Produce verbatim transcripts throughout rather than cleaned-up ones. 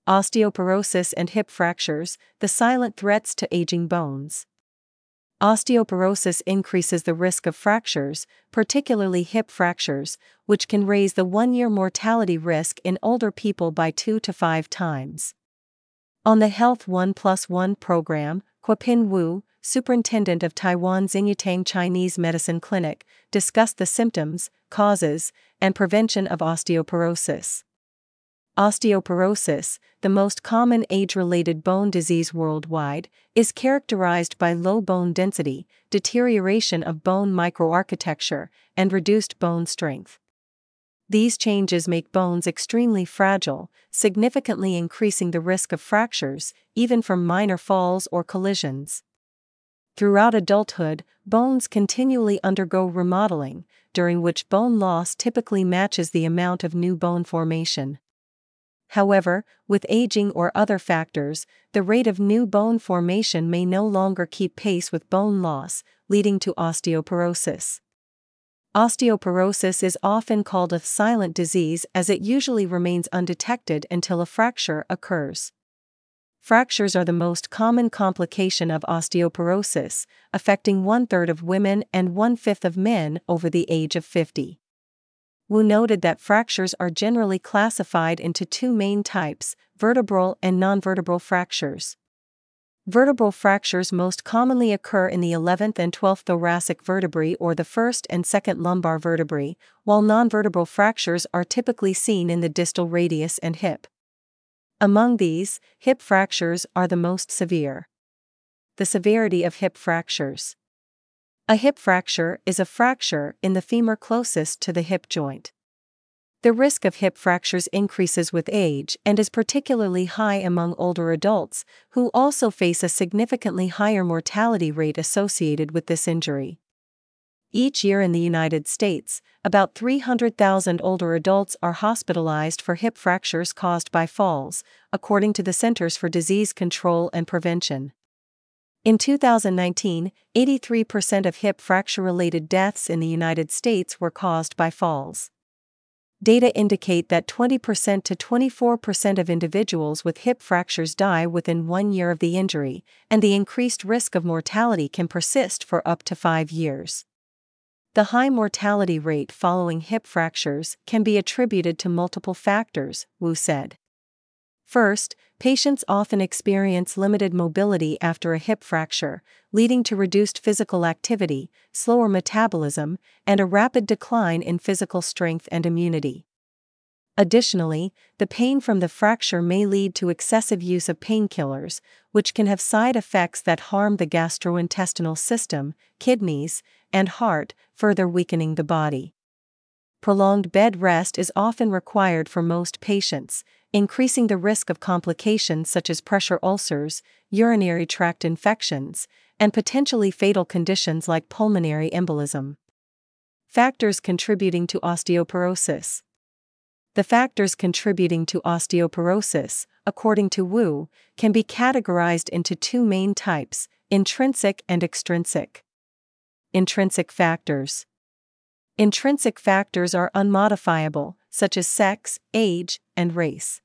Osteoporosis and hip fractures, the silent threats to aging bones. Osteoporosis increases the risk of fractures, particularly hip fractures, which can raise the one-year mortality risk in older people by two to five times. On the Health One Plus One program, Guopin Wu, superintendent of Taiwan's Xinyutang Chinese Medicine Clinic, discussed the symptoms, causes, and prevention of osteoporosis. Osteoporosis, the most common age-related bone disease worldwide, is characterized by low bone density, deterioration of bone microarchitecture, and reduced bone strength. These changes make bones extremely fragile, significantly increasing the risk of fractures, even from minor falls or collisions. Throughout adulthood, bones continually undergo remodeling, during which bone loss typically matches the amount of new bone formation. However, with aging or other factors, the rate of new bone formation may no longer keep pace with bone loss, leading to osteoporosis. Osteoporosis is often called a silent disease as it usually remains undetected until a fracture occurs. Fractures are the most common complication of osteoporosis, affecting one-third of women and one-fifth of men over the age of fifty. Wu noted that fractures are generally classified into two main types, vertebral and nonvertebral fractures. Vertebral fractures most commonly occur in the eleventh and twelfth thoracic vertebrae or the first and second lumbar vertebrae, while nonvertebral fractures are typically seen in the distal radius and hip. Among these, hip fractures are the most severe. The severity of hip fractures. A hip fracture is a fracture in the femur closest to the hip joint. The risk of hip fractures increases with age and is particularly high among older adults, who also face a significantly higher mortality rate associated with this injury. Each year in the United States, about three hundred thousand older adults are hospitalized for hip fractures caused by falls, according to the Centers for Disease Control and Prevention. In two thousand nineteen, eighty-three percent of hip fracture-related deaths in the United States were caused by falls. Data indicate that twenty percent to twenty-four percent of individuals with hip fractures die within one year of the injury, and the increased risk of mortality can persist for up to five years. The high mortality rate following hip fractures can be attributed to multiple factors, Wu said. First, patients often experience limited mobility after a hip fracture, leading to reduced physical activity, slower metabolism, and a rapid decline in physical strength and immunity. Additionally, the pain from the fracture may lead to excessive use of painkillers, which can have side effects that harm the gastrointestinal system, kidneys, and heart, further weakening the body. Prolonged bed rest is often required for most patients, increasing the risk of complications such as pressure ulcers, urinary tract infections, and potentially fatal conditions like pulmonary embolism. Factors contributing to osteoporosis. The factors contributing to osteoporosis, according to Wu, can be categorized into two main types, intrinsic and extrinsic. Intrinsic factors. Intrinsic factors are unmodifiable, such as sex, age, and race.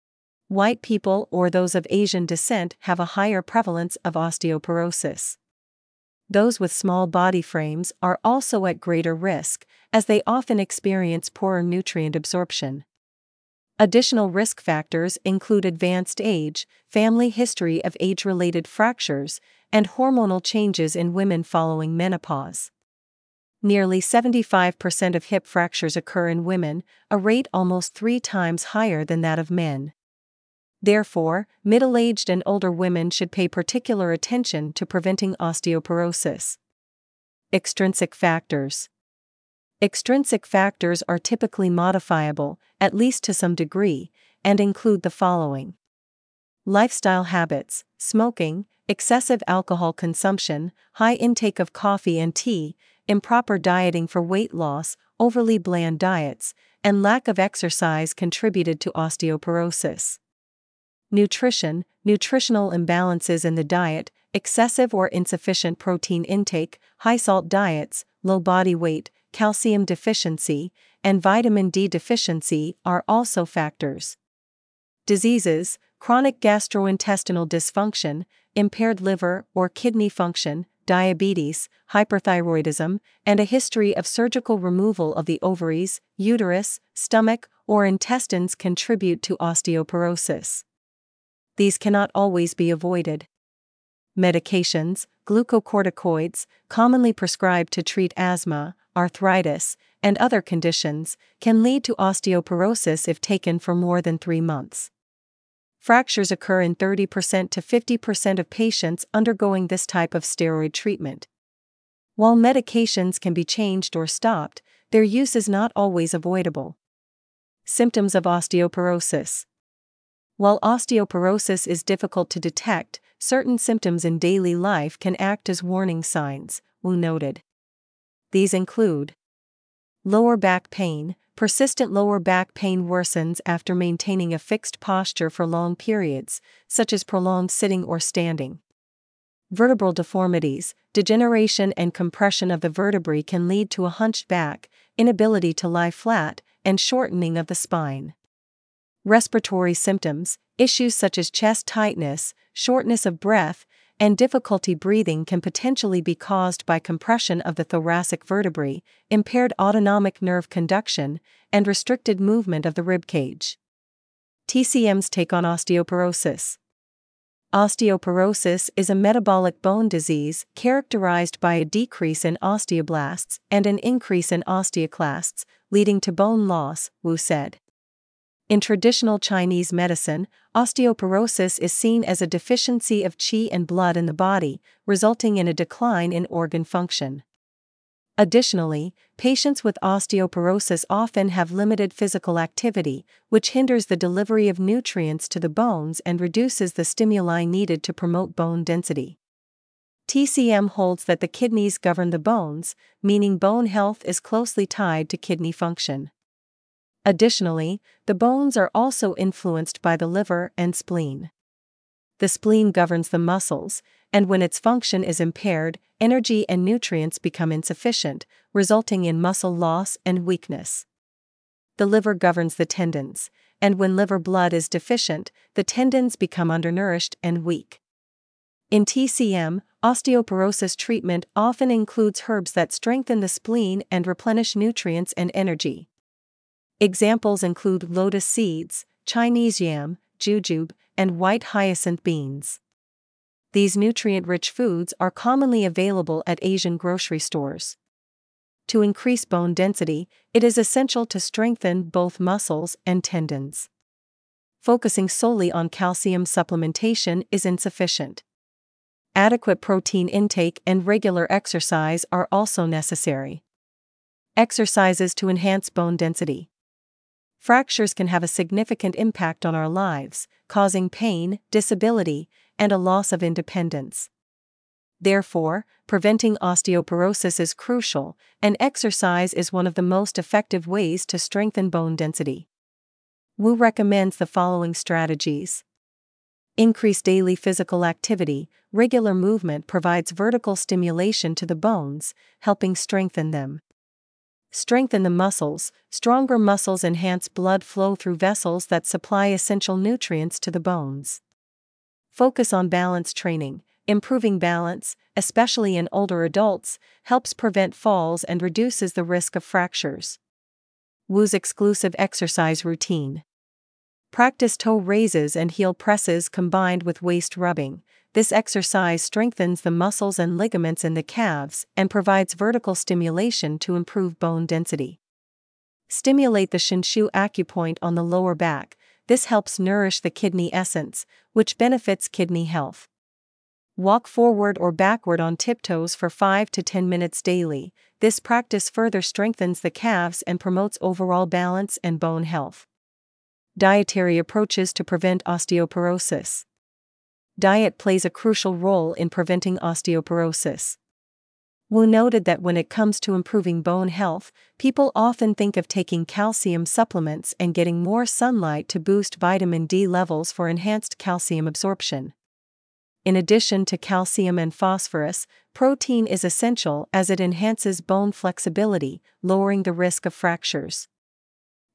White people or those of Asian descent have a higher prevalence of osteoporosis. Those with small body frames are also at greater risk, as they often experience poorer nutrient absorption. Additional risk factors include advanced age, family history of age-related fractures, and hormonal changes in women following menopause. Nearly seventy-five percent of hip fractures occur in women, a rate almost three times higher than that of men. Therefore, middle-aged and older women should pay particular attention to preventing osteoporosis. Extrinsic factors. Extrinsic factors are typically modifiable, at least to some degree, and include the following: lifestyle habits, smoking, excessive alcohol consumption, high intake of coffee and tea, improper dieting for weight loss, overly bland diets, and lack of exercise contributed to osteoporosis. Nutrition, nutritional imbalances in the diet, excessive or insufficient protein intake, high-salt diets, low body weight, calcium deficiency, and vitamin D deficiency are also factors. Diseases, chronic gastrointestinal dysfunction, impaired liver or kidney function, diabetes, hyperthyroidism, and a history of surgical removal of the ovaries, uterus, stomach, or intestines contribute to osteoporosis. These cannot always be avoided. Medications, glucocorticoids, commonly prescribed to treat asthma, arthritis, and other conditions, can lead to osteoporosis if taken for more than three months. Fractures occur in thirty percent to fifty percent of patients undergoing this type of steroid treatment. While medications can be changed or stopped, their use is not always avoidable. Symptoms of osteoporosis. While osteoporosis is difficult to detect, certain symptoms in daily life can act as warning signs, Wu noted. These include lower back pain. Persistent lower back pain worsens after maintaining a fixed posture for long periods, such as prolonged sitting or standing. Vertebral deformities. Degeneration and compression of the vertebrae can lead to a hunched back, inability to lie flat, and shortening of the spine. Respiratory symptoms. Issues such as chest tightness, shortness of breath, and difficulty breathing can potentially be caused by compression of the thoracic vertebrae, impaired autonomic nerve conduction, and restricted movement of the rib cage. T C M's take on osteoporosis. Osteoporosis is a metabolic bone disease characterized by a decrease in osteoblasts and an increase in osteoclasts, leading to bone loss, Wu said. In traditional Chinese medicine, osteoporosis is seen as a deficiency of qi and blood in the body, resulting in a decline in organ function. Additionally, patients with osteoporosis often have limited physical activity, which hinders the delivery of nutrients to the bones and reduces the stimuli needed to promote bone density. T C M holds that the kidneys govern the bones, meaning bone health is closely tied to kidney function. Additionally, the bones are also influenced by the liver and spleen. The spleen governs the muscles, and when its function is impaired, energy and nutrients become insufficient, resulting in muscle loss and weakness. The liver governs the tendons, and when liver blood is deficient, the tendons become undernourished and weak. In T C M, osteoporosis treatment often includes herbs that strengthen the spleen and replenish nutrients and energy. Examples include lotus seeds, Chinese yam, jujube, and white hyacinth beans. These nutrient-rich foods are commonly available at Asian grocery stores. To increase bone density, it is essential to strengthen both muscles and tendons. Focusing solely on calcium supplementation is insufficient. Adequate protein intake and regular exercise are also necessary. Exercises to enhance bone density. Fractures can have a significant impact on our lives, causing pain, disability, and a loss of independence. Therefore, preventing osteoporosis is crucial, and exercise is one of the most effective ways to strengthen bone density. Wu recommends the following strategies. Increase daily physical activity. Regular movement provides vertical stimulation to the bones, helping strengthen them. Strengthen the muscles. Stronger muscles enhance blood flow through vessels that supply essential nutrients to the bones. Focus on balance training. Improving balance, especially in older adults, helps prevent falls and reduces the risk of fractures. Wu's exclusive exercise routine. Practice toe raises and heel presses combined with waist rubbing. This exercise strengthens the muscles and ligaments in the calves and provides vertical stimulation to improve bone density. Stimulate the Shinshu acupoint on the lower back. This helps nourish the kidney essence, which benefits kidney health. Walk forward or backward on tiptoes for five to ten minutes daily. This practice further strengthens the calves and promotes overall balance and bone health. Dietary approaches to prevent osteoporosis. Diet plays a crucial role in preventing osteoporosis. Wu noted that when it comes to improving bone health, people often think of taking calcium supplements and getting more sunlight to boost vitamin D levels for enhanced calcium absorption. In addition to calcium and phosphorus, protein is essential as it enhances bone flexibility, lowering the risk of fractures.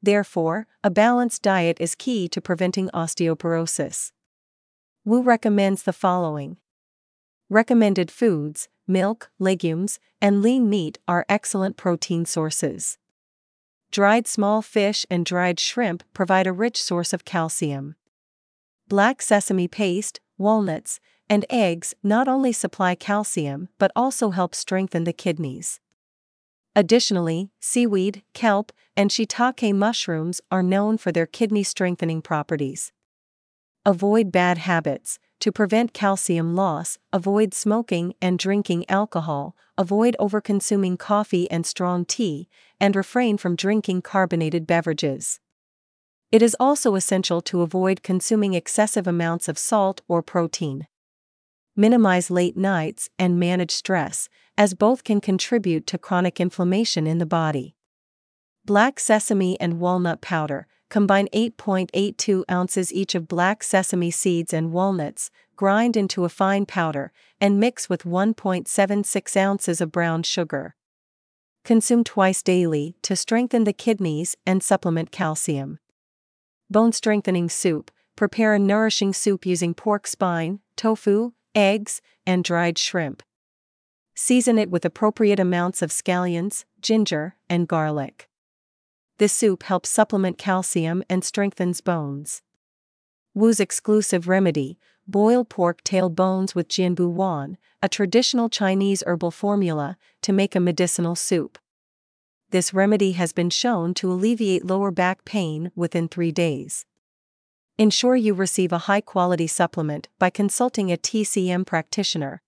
Therefore, a balanced diet is key to preventing osteoporosis. Wu recommends the following. Recommended foods: milk, legumes, and lean meat are excellent protein sources. Dried small fish and dried shrimp provide a rich source of calcium. Black sesame paste, walnuts, and eggs not only supply calcium but also help strengthen the kidneys. Additionally, seaweed, kelp, and shiitake mushrooms are known for their kidney-strengthening properties. Avoid bad habits. To prevent calcium loss, avoid smoking and drinking alcohol, avoid overconsuming coffee and strong tea, and refrain from drinking carbonated beverages. It is also essential to avoid consuming excessive amounts of salt or protein. Minimize late nights and manage stress, as both can contribute to chronic inflammation in the body. Black sesame and walnut powder. Combine eight point eight two ounces each of black sesame seeds and walnuts, grind into a fine powder, and mix with one point seven six ounces of brown sugar. Consume twice daily to strengthen the kidneys and supplement calcium. Bone strengthening soup. Prepare a nourishing soup using pork spine, tofu, eggs, and dried shrimp. Season it with appropriate amounts of scallions, ginger, and garlic. This soup helps supplement calcium and strengthens bones. Wu's exclusive remedy: boil pork tail bones with jianbu wan, a traditional Chinese herbal formula, to make a medicinal soup. This remedy has been shown to alleviate lower back pain within three days. Ensure you receive a high-quality supplement by consulting a T C M practitioner.